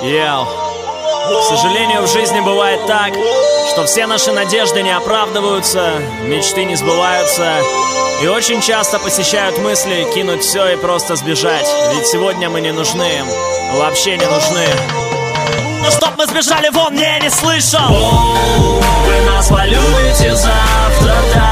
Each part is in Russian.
Йоу. К сожалению, в жизни бывает так, что все наши надежды не оправдываются, мечты не сбываются, и очень часто посещают мысли кинуть все и просто сбежать. Ведь сегодня мы не нужны им, вообще не нужны. Но чтоб мы сбежали вон, я не слышал. Вы нас полюбите завтра, да,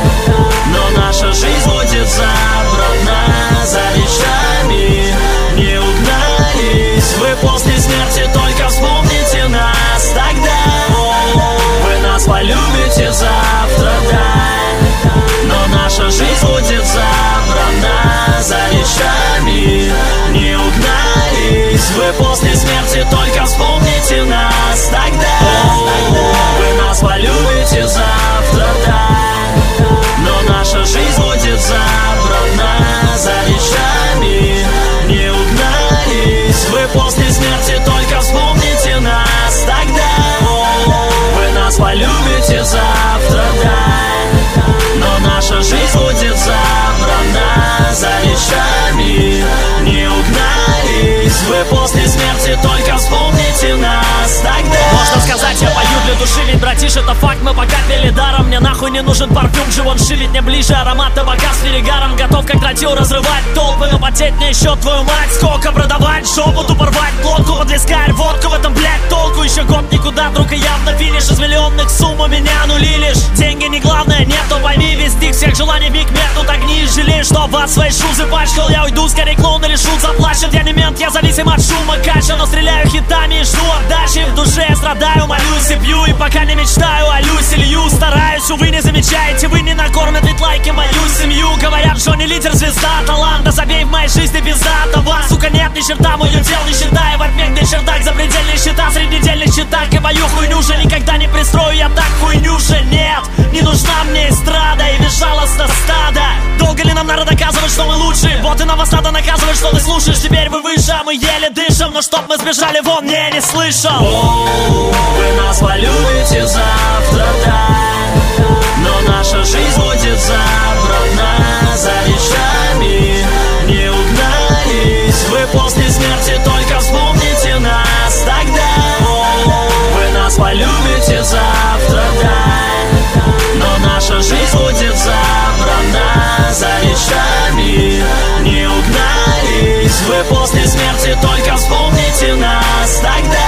но наша жизнь будет забрана за вещами, не угнались. Вы после смерти только вспомните нас тогда. Вы нас полюбите завтра, да, но наша жизнь будет забрана за вещами, не угнались. Вы после смерти только вспомните нас тогда. Вы нас полюбите завтра, да, но наша жизнь будет забрана за вещами, не угнались. Вы после смерти только вспомните нас тогда. Вы нас полюбите завтра, да, но наша жизнь будет забрана за вещами, не угнались. Вы после смерти только вспомните нас тогда. Можно сказать, я пою для души, ведь, братиш, это факт, мы пока пели даром. Мне нахуй не нужен парфюм, Живонши, ведь мне ближе аромат табака с перегаром. Готов как тротил разрывать толпы, но потеть мне еще твою мать. Сколько продавать, жопу ту порвать, глотку подвискать, водку в этом, блядь, толку. Еще год никуда, друг, и явно финиш. Из миллионных сумм у меня нули лишь. Деньги не главное, нет, то пойми, весь дик всех желаний миг меркнут огни. Жалею, что вас свои шузы пачкал. Я уйду, скорее клоун или шут заплачет. Я не мент, я зависим от шума кача, но стреляю хитами и жду отдачи. В душе я страдаю, молюсь и пью, и пока не мечтаю о Люси Лью. Стараюсь, увы, не замечаете, вы не накормят ведь лайки мою семью. Говорят, что не лидер, звезда, таланта, забей, в моей жизни пиздата. Вас, сука, нет ни черта, мое дел не считая. В отмек, где чердак, запредельные счета, среднедельных счетах. И мою хуйню же никогда не пристрою, я так хуйню же нет. Не нужна мне эстрада и безжалостно стадо. Долго ли нам надо доказывать, что мы лучше? Вот и на вас надо наказывать, что ты слушаешь. Теперь вы выше, а мы еле дышим. Но чтоб мы сбежали вон, я не слышал. Вы нас полюбите завтра, да, но наша жизнь будет забрана за вещами, не угнались. Вы после смерти только вспомните нас тогда. Вы нас полюбите завтра, да, но наша жизнь будет забрана за вещами, не угнались. Вы после смерти только вспомните нас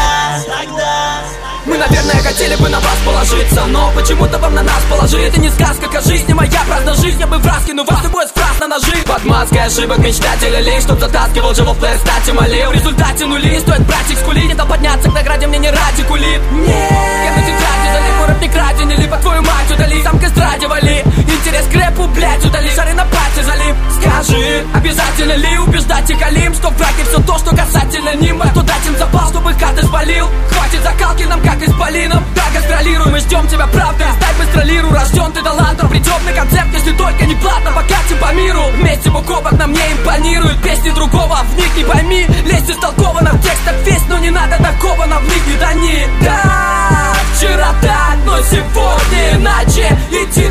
тогда. Мы, наверное, хотели бы на вас положиться, но почему-то вам на нас положили. Это не сказка, как жизнь, моя праздная жизнь. Я бы в раз кину вас любой фраз на ножи. Под маской ошибок мечтателя лишь, чтоб затаскивал живо в плей, кстати, молил. В результате нули, стоит братик скулить. Не то подняться к награде, мне не ради кулит. Нет, я на тетради залип, урок не краден. Или под твою мать удали, сам к эстраде вали. Интерес к рэпу, блядь, удали, шары на пати залип. Скажи, обязательно ли убеждать и халим, что в браке все то, что касательно ним. А кто дать им запал, чтобы кадр спалил. Хватит закалки нам, как исполином. Да, гастролируй, мы ждем тебя, правда. Сдай быстро лиру, рожден ты талантом. Придем на концерт, если только не платно. Покатим по миру, вместе бок о бок, нам не импонируют песни другого. В них не пойми, лезть истолковано в текстах весь, но не надо таковано в них не тони. Да, вчера так, но сегодня иначе. Иди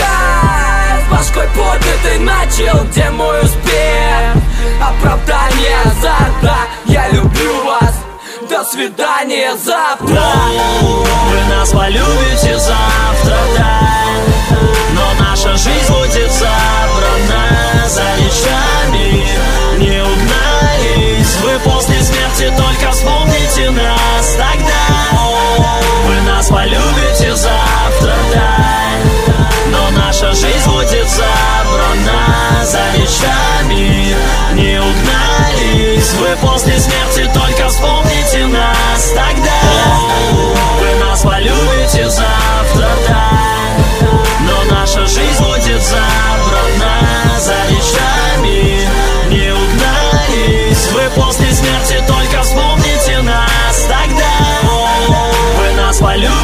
туда, с башкой поднятой начал. Где мой успех? Оправдание азарта. Я люблю вас. До свидания завтра. Вы нас полюбите завтра, да, но наша жизнь будет забрана за вещами, не угнались. Вы после смерти только вспомните нас тогда. Вы нас полюбите завтра, да, но наша жизнь будет забрана за вещами, не угнались. Вы после смерти только вспомните нас тогда. Вы нас полюбите завтра, да, но наша жизнь будет забрана за вещами, не угнались. Вы после смерти только вспомните нас тогда. Вы нас полюбите.